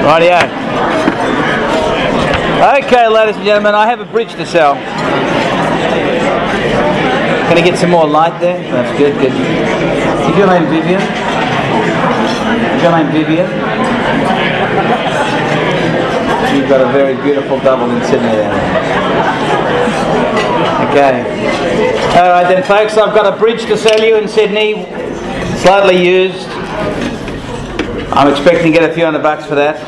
Rightio. Okay, ladies and gentlemen, I have a bridge to sell. Can I get some more light there? That's good, good. Is your name Vivian? Is your name Vivian? You've got a very beautiful double in Sydney there. Okay. Alright then folks, I've got a bridge to sell you in Sydney. Slightly used. I'm expecting to get a few $100 for that.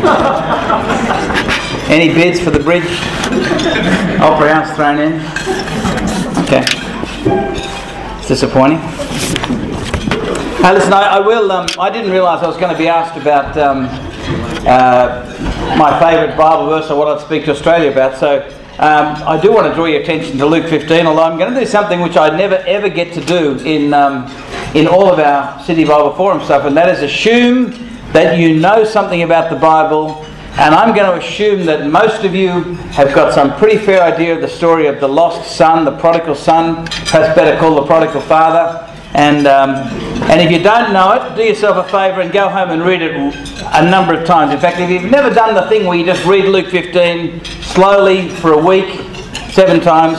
Any bids for the bridge? Opera house thrown in? Okay. It's disappointing. Hey, listen, I will. I didn't realise I was going to be asked about my favourite Bible verse or what I'd speak to Australia about. So I do want to draw your attention to Luke 15. Although I'm going to do something which I never ever get to do in all of our City Bible Forum stuff, and that is assume that you know something about the Bible. And I'm going to assume that most of you have got some pretty fair idea of the story of the lost son, the prodigal son, perhaps better called the prodigal father. And if you don't know it, do yourself a favour and go home and read it a number of times. In fact, if you've never done the thing where you just read Luke 15 slowly for a week, 7 times,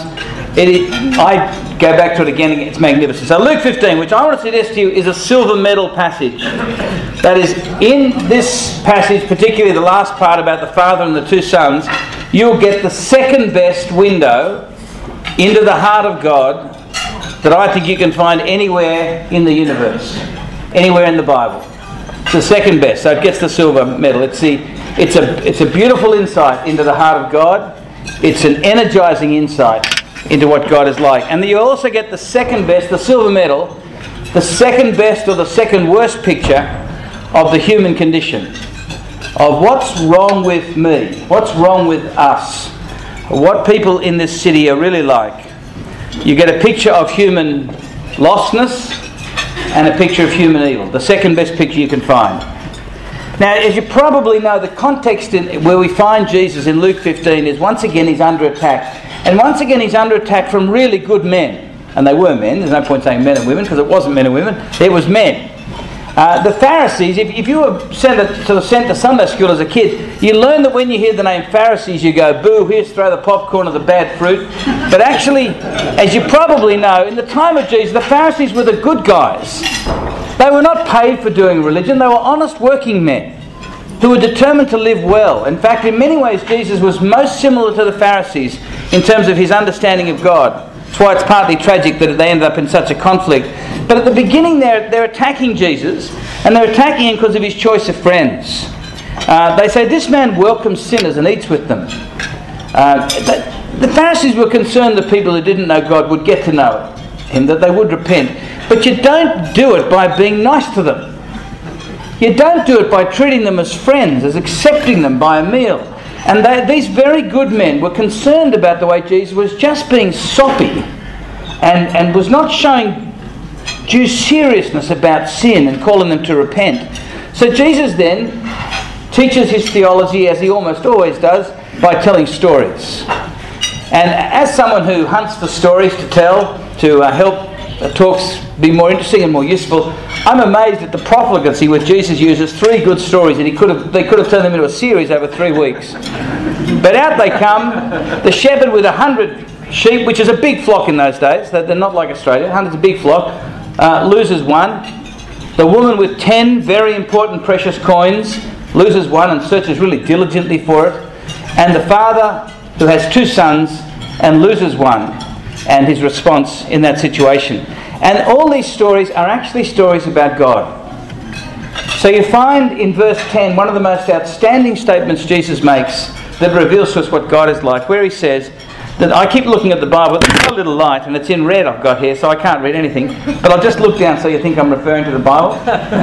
I go back to it again. It's magnificent. So Luke 15, which I want to suggest to you, is a silver medal passage. That is, in this passage, particularly the last part about the father and the 2 sons, you'll get the second best window into the heart of God that I think you can find anywhere in the universe, anywhere in the Bible. It's the second best, so it gets the silver medal. It's a beautiful insight into the heart of God. It's an energizing insight into what God is like. And you also get the second best, the silver medal, the second best or the second worst picture of the human condition, of what's wrong with me, what's wrong with us, what people in this city are really like. You get a picture of human lostness and a picture of human evil, the second best picture you can find. Now, as you probably know, the context where we find Jesus in Luke 15 is once again he's under attack. And once again he's under attack from really good men. And they were men. There's no point saying men and women because it wasn't men and women. It was men. The Pharisees, if you were sent to Sunday school as a kid, you learn that when you hear the name Pharisees you go, boo, here's throw the popcorn or the bad fruit. But actually, as you probably know, in the time of Jesus, the Pharisees were the good guys. They were not paid for doing religion. They were honest working men who were determined to live well. In fact, in many ways, Jesus was most similar to the Pharisees in terms of his understanding of God. That's why it's partly tragic that they ended up in such a conflict. But at the beginning, they're attacking Jesus, and they're attacking him because of his choice of friends. They say, this man welcomes sinners and eats with them. The Pharisees were concerned that people who didn't know God would get to know him, that they would repent. But you don't do it by being nice to them. You don't do it by treating them as friends, as accepting them by a meal. And these very good men were concerned about the way Jesus was just being soppy and was not showing due seriousness about sin and calling them to repent. So Jesus then teaches his theology, as he almost always does, by telling stories. And as someone who hunts for stories to tell, to help talks be more interesting and more useful, I'm amazed at the profligacy with Jesus uses 3 good stories, and they could have turned them into a series over 3 weeks. But out they come. The shepherd with 100 sheep, which is a big flock in those days. They're not like Australia. 100's a big flock. Loses 1. The woman with 10 very important precious coins loses 1 and searches really diligently for it. And the father who has 2 sons and loses 1, and his response in that situation. And all these stories are actually stories about God. So you find in verse 10 one of the most outstanding statements Jesus makes that reveals to us what God is like, where he says that, I keep looking at the Bible, it's got a little light and it's in red I've got here, so I can't read anything, but I'll just look down so you think I'm referring to the Bible.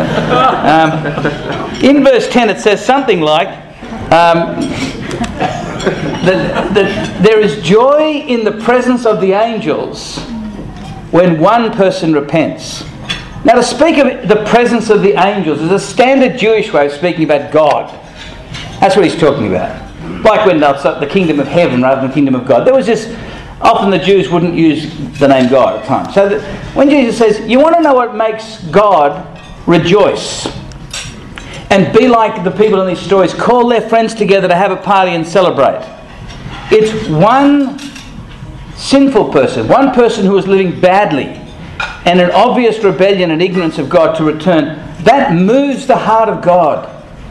In verse 10 it says something like, that there is joy in the presence of the angels when one person repents. Now, to speak of the presence of the angels is a standard Jewish way of speaking about God. That's what he's talking about. Like when the kingdom of heaven rather than the kingdom of God. There was this, often the Jews wouldn't use the name God at times. So when Jesus says, you want to know what makes God rejoice? and be like the people in these stories, call their friends together to have a party and celebrate. It's one sinful person, one person who is living badly and an obvious rebellion and ignorance of God to return. That moves the heart of God.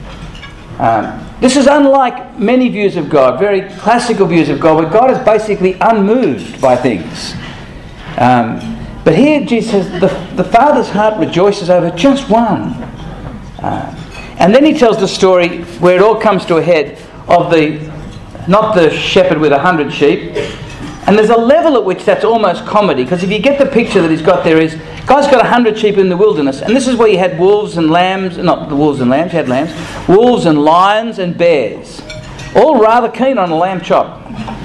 This is unlike many views of God, very classical views of God, where God is basically unmoved by things. But here Jesus says the Father's heart rejoices over just one. And then he tells the story where it all comes to a head of not the shepherd with 100 sheep. And there's a level at which that's almost comedy, because if you get the picture that he's got there is, God's got 100 sheep in the wilderness, and this is where you had wolves and lambs, not the wolves and lambs, you had lambs, wolves and lions and bears, all rather keen on a lamb chop.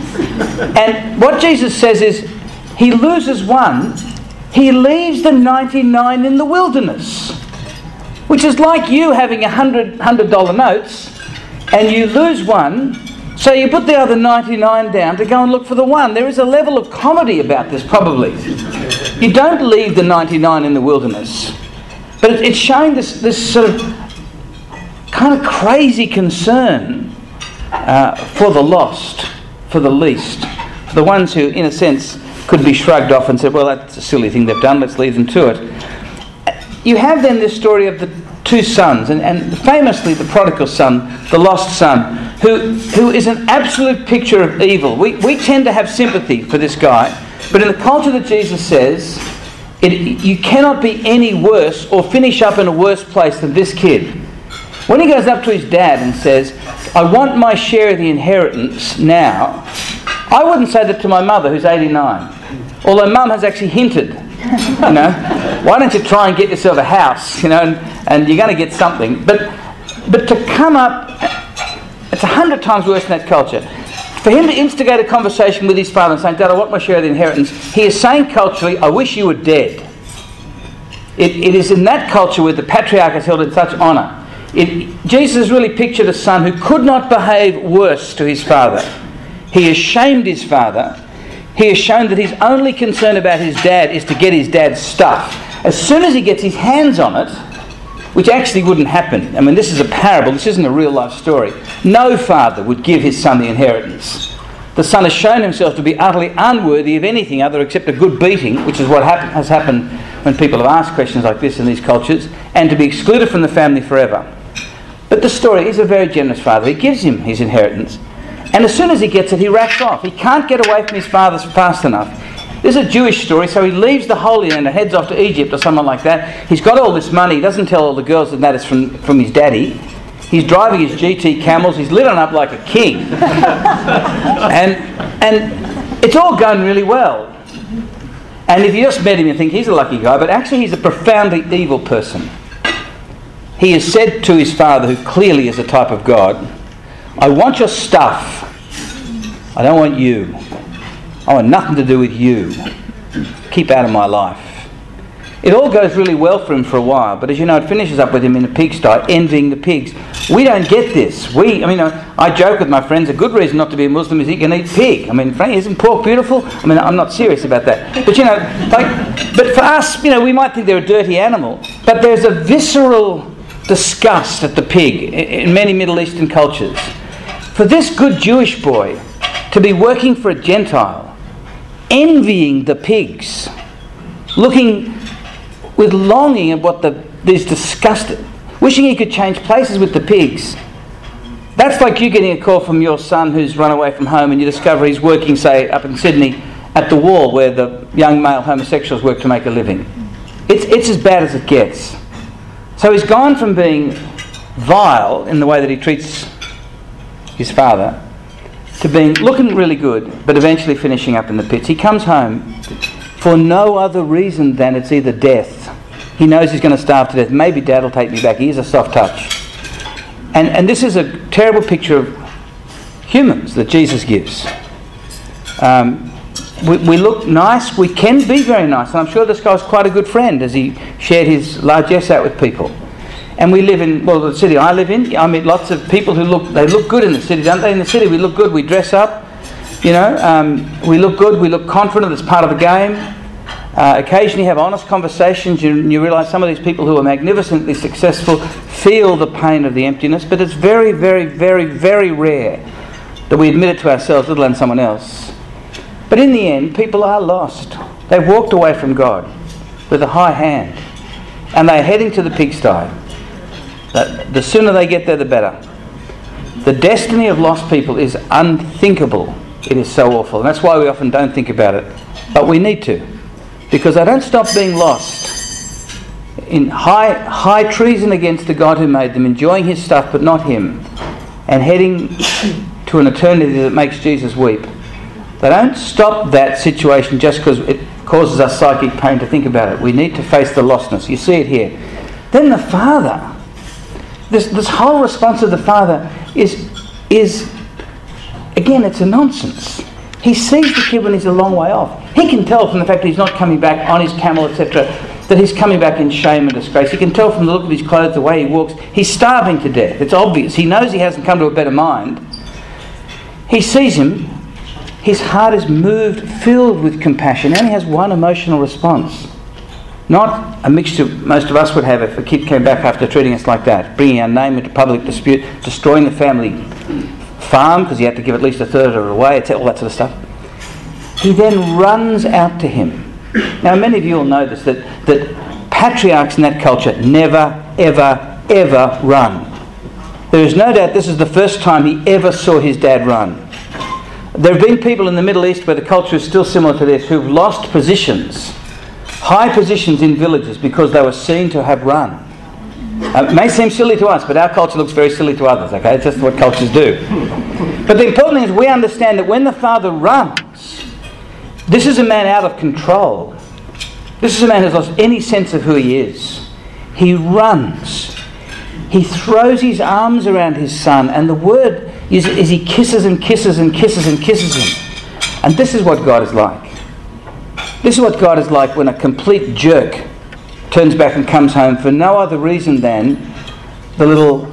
And what Jesus says is, he loses one, he leaves the 99 in the wilderness, which is like you having $100 notes, and you lose one, so you put the other 99 down to go and look for the one. There is a level of comedy about this, probably. You don't leave the 99 in the wilderness. But it's showing this sort of kind of crazy concern for the lost, for the least, for the ones who, in a sense, could be shrugged off and said, well, that's a silly thing they've done, let's leave them to it. You have then this story of the two sons, and famously the prodigal son, the lost son, who is an absolute picture of evil. We tend to have sympathy for this guy, but in the culture that Jesus says, you cannot be any worse or finish up in a worse place than this kid. When he goes up to his dad and says, I want my share of the inheritance now, I wouldn't say that to my mother who's 89, although mum has actually hinted, why don't you try and get yourself a house, and you're going to get something. But to come up, it's 100 times worse in that culture. For him to instigate a conversation with his father and saying, Dad, I want my share of the inheritance, he is saying culturally, I wish you were dead. It is in that culture where the patriarch is held in such honour. Jesus really pictured a son who could not behave worse to his father. He has shamed his father. He has shown that his only concern about his dad is to get his dad's stuff. As soon as he gets his hands on it, which actually wouldn't happen. I mean, this is a parable. This isn't a real life story. No father would give his son the inheritance. The son has shown himself to be utterly unworthy of anything other except a good beating, which is what has happened when people have asked questions like this in these cultures, and to be excluded from the family forever. But the story is a very generous father. He gives him his inheritance. And as soon as he gets it, he racks off. He can't get away from his father fast enough. This is a Jewish story, so he leaves the Holy Land and heads off to Egypt or someone like that. He's got all this money. He doesn't tell all the girls that it's from his daddy. He's driving his GT Camels. He's lit on up like a king. and it's all going really well. And if you just met him, you think he's a lucky guy, but actually he's a profoundly evil person. He has said to his father, who clearly is a type of God, I want your stuff. I don't want you. I want nothing to do with you. Keep out of my life. It all goes really well for him for a while, but as you know, it finishes up with him in a pigsty, envying the pigs. We don't get this. I joke with my friends, a good reason not to be a Muslim is you can eat pig. Frankly, isn't pork beautiful? I'm not serious about that. But but for us, we might think they're a dirty animal, but there's a visceral disgust at the pig in many Middle Eastern cultures. For this good Jewish boy to be working for a Gentile, envying the pigs, looking with longing at what these disgusted, wishing he could change places with the pigs. That's like you getting a call from your son who's run away from home and you discover he's working, say, up in Sydney at the Wall where the young male homosexuals work to make a living. It's as bad as it gets. So he's gone from being vile in the way that he treats his father to being looking really good, but eventually finishing up in the pits. He comes home for no other reason than it's either death. He knows he's going to starve to death. Maybe Dad will take me back. He is a soft touch. And this is a terrible picture of humans that Jesus gives. We look nice. We can be very nice. And I'm sure this guy's quite a good friend as he shared his largesse out with people. And we live in, the city I live in. I meet lots of people who look good in the city, don't they? In the city we look good, we dress up, we look good, we look confident, it's part of the game. Occasionally have honest conversations. You realise some of these people who are magnificently successful feel the pain of the emptiness, but it's very, very, very, very rare that we admit it to ourselves, let alone someone else. But in the end, people are lost. They've walked away from God with a high hand, and they're heading to the pigsty. The sooner they get there, the better. The destiny of lost people is unthinkable. It is so awful, and that's why we often don't think about it. But we need to, because they don't stop being lost in high treason against the God who made them, enjoying his stuff but not him, and heading to an eternity that makes Jesus weep. They don't stop that situation just because it causes us psychic pain to think about it. We need to face the lostness. You see it here. Then the Father, this whole response of the Father is again, it's a nonsense. He sees the kid when he's a long way off. He can tell from the fact that he's not coming back on his camel, etc., that he's coming back in shame and disgrace. He can tell from the look of his clothes, the way he walks. He's starving to death. It's obvious. He knows he hasn't come to a better mind. He sees him. His heart is moved, filled with compassion. He only has one emotional response. Not a mixture most of us would have if a kid came back after treating us like that, bringing our name into public dispute, destroying the family farm because he had to give at least a third of it away, all that sort of stuff. He then runs out to him. Now, many of you will know this, that patriarchs in that culture never, ever, ever run. There is no doubt this is the first time he ever saw his dad run. There have been people in the Middle East where the culture is still similar to this who've lost positions, high positions in villages because they were seen to have run. It may seem silly to us, but our culture looks very silly to others, okay? It's just what cultures do. But the important thing is we understand that when the Father runs, this is a man out of control. This is a man who's lost any sense of who he is. He runs. He throws his arms around his son, and the word is he kisses and kisses and kisses and kisses him. And this is what God is like. This is what God is like when a complete jerk turns back and comes home for no other reason than the little,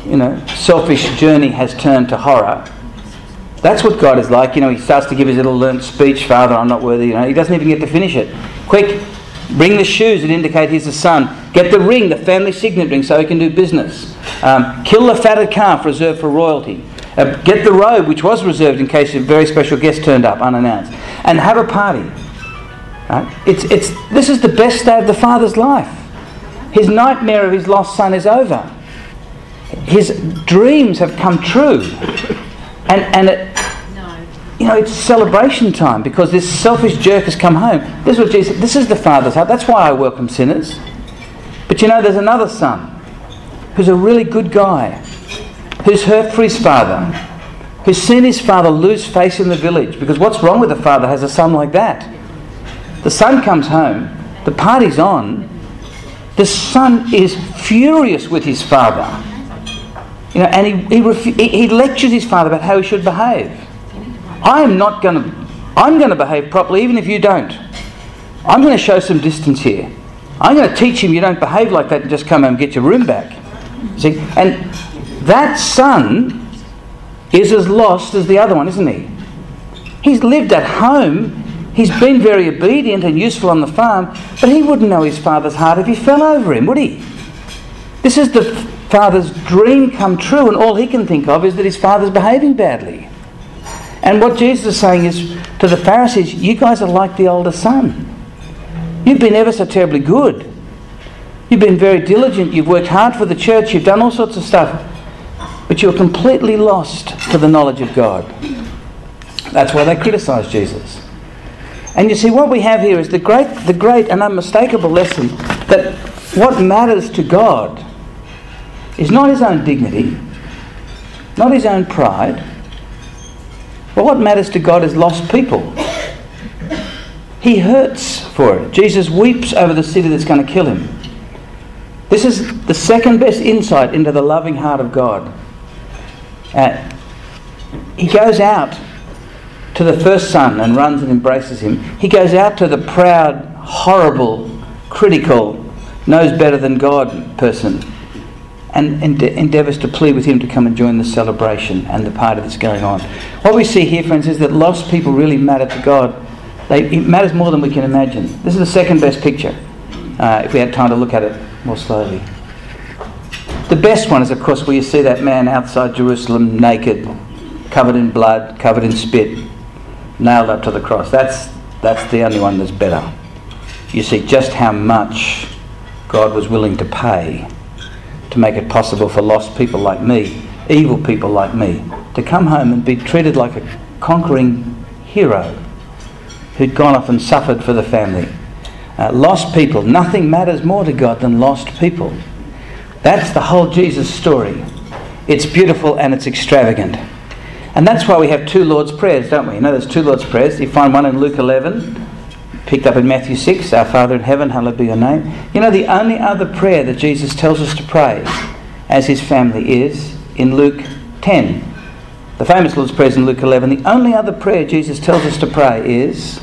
selfish journey has turned to horror. That's what God is like. He starts to give his little learnt speech, Father, I'm not worthy. He doesn't even get to finish it. Quick, bring the shoes that indicate he's the son. Get the ring, the family signet ring, so he can do business. Kill the fatted calf reserved for royalty. Get the robe, which was reserved in case a very special guest turned up unannounced. And have a party. Right? This is the best day of the Father's life. His nightmare of his lost son is over. His dreams have come true. And it's celebration time because this selfish jerk has come home. This is what Jesus. This is the Father's heart. That's why I welcome sinners. But there's another son who's a really good guy, who's hurt for his father, who's seen his father lose face in the village because what's wrong with the father has a son like that. The son comes home, the party's on, the son is furious with his father. And he lectures his father about how he should behave. I'm going to behave properly even if you don't. I'm going to show some distance here. I'm going to teach him you don't behave like that and just come home and get your room back. See? And that son is as lost as the other one, isn't he? He's lived at home. He's been very obedient and useful on the farm, but he wouldn't know his father's heart if he fell over him, would he? This is the father's dream come true, and all he can think of is that his father's behaving badly. And what Jesus is saying is to the Pharisees, you guys are like the older son. You've been ever so terribly good. You've been very diligent, you've worked hard for the church, you've done all sorts of stuff, but you're completely lost to the knowledge of God. That's why they criticise Jesus. And you see, what we have here is the great and unmistakable lesson that what matters to God is not his own dignity, not his own pride, but what matters to God is lost people. He hurts for it. Jesus weeps over the city that's going to kill him. This is the second best insight into the loving heart of God. He goes out to the first son and runs and embraces him. He goes out to the proud, horrible, critical, knows better than God person and endeavours to plead with him to come and join the celebration and the party that's going on. What we see here, friends, is that lost people really matter to God It matters more than we can imagine. This is the second best picture, if we had time to look at it more slowly. The best one is, of course, where you see that man outside Jerusalem naked, covered in blood, covered in spit, nailed up to the cross. That's the only one that's better. You see just how much God was willing to pay to make it possible for lost people like me, evil people like me, to come home and be treated like a conquering hero who'd gone off and suffered for the family. Lost people. Nothing matters more to God than lost people. That's the whole Jesus story. It's beautiful and it's extravagant. And that's why we have two Lord's Prayers, don't we? You know there's two Lord's Prayers. You find one in Luke 11, picked up in Matthew 6, Our Father in heaven, hallowed be your name. You know the only other prayer that Jesus tells us to pray as his family is in Luke 10. The famous Lord's Prayer is in Luke 11. The only other prayer Jesus tells us to pray is,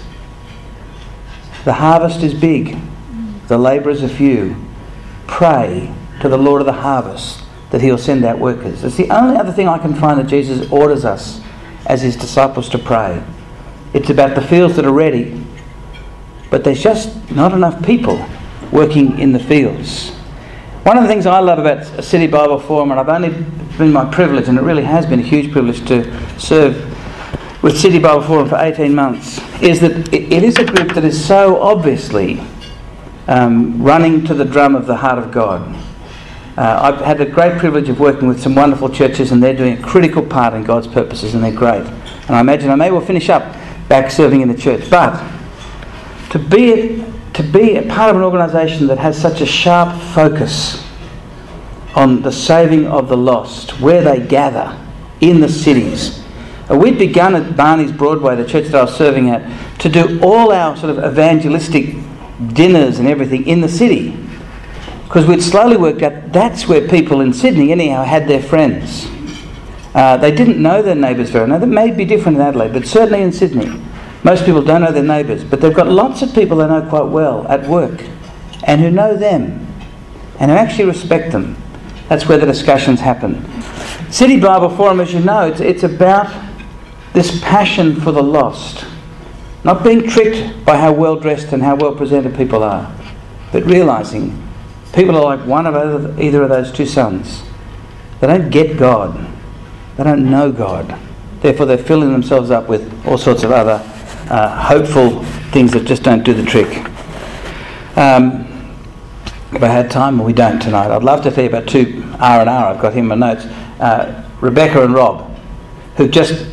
the harvest is big, the labourers are few. Pray to the Lord of the harvest that he'll send out workers. It's the only other thing I can find that Jesus orders us as his disciples to pray. It's about the fields that are ready, but there's just not enough people working in the fields. One of the things I love about City Bible Forum, and it's been my privilege, and it really has been a huge privilege to serve with City Bible Forum for 18 months, is that it is a group that is so obviously running to the drum of the heart of God. I've had the great privilege of working with some wonderful churches, and they're doing a critical part in God's purposes, and they're great. And I imagine I may well finish up back serving in the church. But to be a part of an organisation that has such a sharp focus on the saving of the lost, where they gather in the cities. We'd begun at Barney's Broadway, the church that I was serving at, to do all our sort of evangelistic dinners and everything in the city. Because we'd slowly worked out that's where people in Sydney anyhow had their friends. They didn't know their neighbours very well. Now that may be different in Adelaide, but certainly in Sydney most people don't know their neighbours, but they've got lots of people they know quite well at work and who know them and who actually respect them. That's where the discussions happen. City Bible Forum, as you know, it's about this passion for the lost, not being tricked by how well dressed and how well presented people are, but realising people are like one of either of those two sons. They don't get God. They don't know God. Therefore, they're filling themselves up with all sorts of other hopeful things that just don't do the trick. If I had time, well, we don't tonight. I'd love to tell you about two R&R. I've got here in my notes. Rebecca and Rob, who just,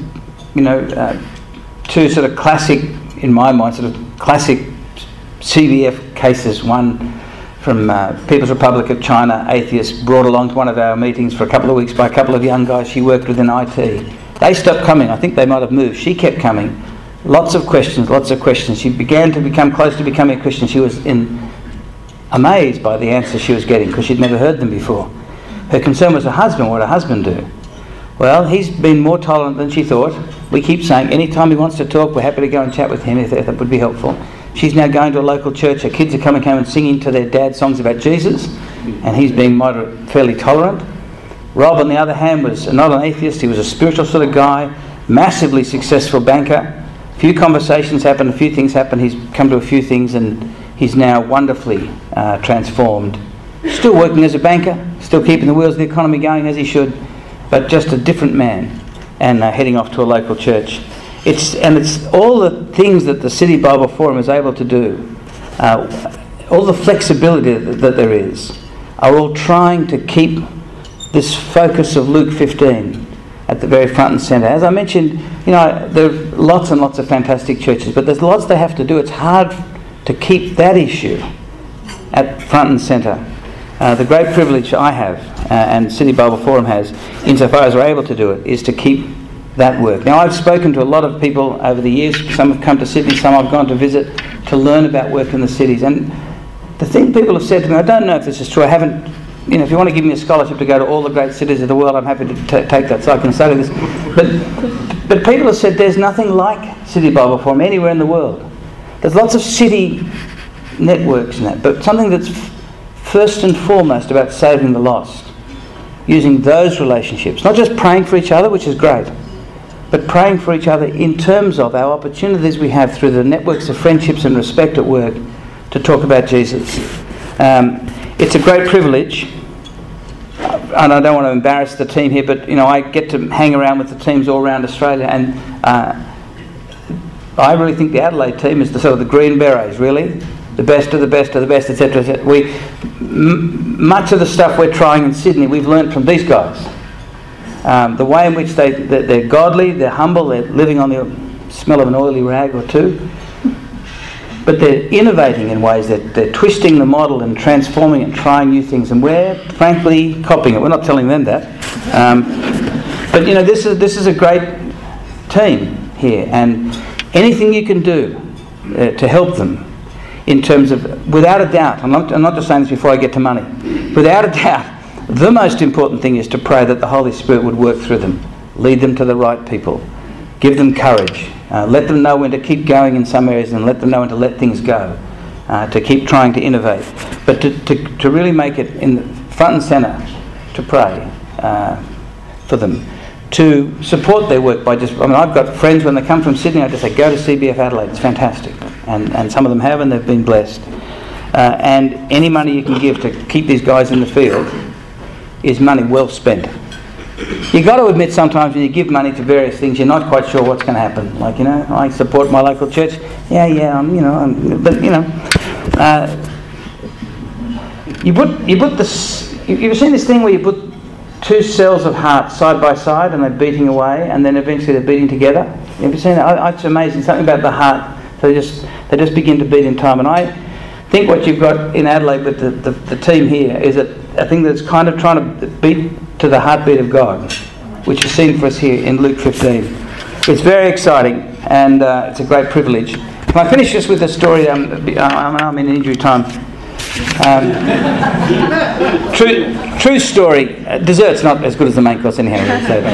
two sort of classic, in my mind, sort of classic CBF cases. One from People's Republic of China, atheist, brought along to one of our meetings for a couple of weeks by a couple of young guys she worked with in IT. They stopped coming. I think they might have moved. She kept coming. Lots of questions. She began to become close to becoming a Christian. She was amazed by the answers she was getting because she'd never heard them before. Her concern was her husband. What would her husband do? Well, he's been more tolerant than she thought. We keep saying anytime he wants to talk, we're happy to go and chat with him if that would be helpful. She's now going to a local church. Her kids are coming home and singing to their dad songs about Jesus, and he's being fairly tolerant. Rob, on the other hand, was not an atheist. He was a spiritual sort of guy, massively successful banker. A few conversations happened, a few things happened. He's come to a few things, and he's now wonderfully transformed. Still working as a banker, still keeping the wheels of the economy going as he should, but just a different man, and heading off to a local church. It's all the things that the City Bible Forum is able to do, all the flexibility that there is, are all trying to keep this focus of Luke 15 at the very front and centre. As I mentioned, there are lots and lots of fantastic churches, but there's lots they have to do. It's hard to keep that issue at front and centre. The great privilege I have, and City Bible Forum has, insofar as we're able to do it, is to keep that work. Now, I've spoken to a lot of people over the years. Some have come to Sydney, some I've gone to visit to learn about work in the cities. And the thing people have said to me, I don't know if this is true, I haven't, if you want to give me a scholarship to go to all the great cities of the world, I'm happy to take that so I can study this. But people have said there's nothing like City Bible Forum anywhere in the world. There's lots of city networks and that, but something that's first and foremost about saving the lost, using those relationships, not just praying for each other, which is great, but praying for each other in terms of our opportunities we have through the networks of friendships and respect at work to talk about Jesus. It's a great privilege, and I don't want to embarrass the team here, but I get to hang around with the teams all around Australia, and I really think the Adelaide team is the sort of the Green Berets, really. The best of the best of the best, etc. etc. Much of the stuff we're trying in Sydney, we've learnt from these guys. The way in which they're godly, they're humble, they're living on the smell of an oily rag or two. But they're innovating in ways that they're twisting the model and transforming it and trying new things. And we're, frankly, copying it. We're not telling them that. But this is a great team here. And anything you can do to help them, in terms of, without a doubt, I'm not just saying this before I get to money, without a doubt, the most important thing is to pray that the Holy Spirit would work through them, lead them to the right people, give them courage, let them know when to keep going in some areas and let them know when to let things go, to keep trying to innovate, but to really make it in the front and centre to pray for them, to support their work by I've got friends when they come from Sydney, I just say, go to CBF Adelaide, it's fantastic. And some of them have, and they've been blessed. And any money you can give to keep these guys in the field is money well spent. You've got to admit sometimes when you give money to various things, you're not quite sure what's going to happen. Like, I support my local church. You've ever seen this thing where you put two cells of heart side by side and they're beating away, and then eventually they're beating together? You ever seen that? It's amazing. Something about the heart. They just begin to beat in time. And I think what you've got in Adelaide with the team here is a thing that's kind of trying to beat to the heartbeat of God, which is seen for us here in Luke 15. It's very exciting, and it's a great privilege. Can I finish just with a story? I'm in injury time. True story. Dessert's not as good as the main course anyhow.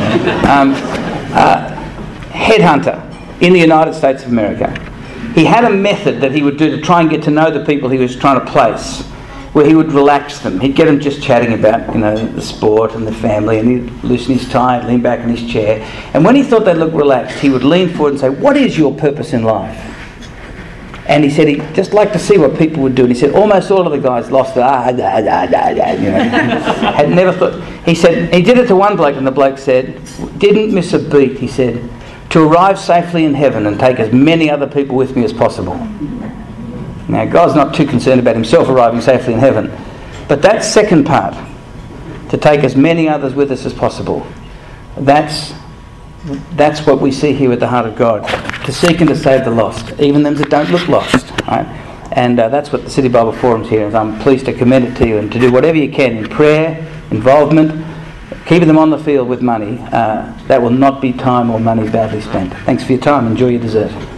Headhunter in the United States of America. He had a method that he would do to try and get to know the people he was trying to place, where he would relax them. He'd get them just chatting about, the sport and the family, and he'd loosen his tie, lean back in his chair. And when he thought they'd look relaxed, he would lean forward and say, "What is your purpose in life?" And he said he'd just like to see what people would do. And he said almost all of the guys lost the had never thought. He said he did it to one bloke, and the bloke said, didn't miss a beat. He said, "To arrive safely in heaven and take as many other people with me as possible." Now, God's not too concerned about himself arriving safely in heaven, but that second part, to take as many others with us as possible, that's what we see here with the heart of God, to seek and to save the lost, even them that don't look lost, right? And that's what the City Bible Forum's here is. I'm pleased to commend it to you, and to do whatever you can in prayer, involvement, keeping them on the field with money. That will not be time or money badly spent. Thanks for your time. Enjoy your dessert.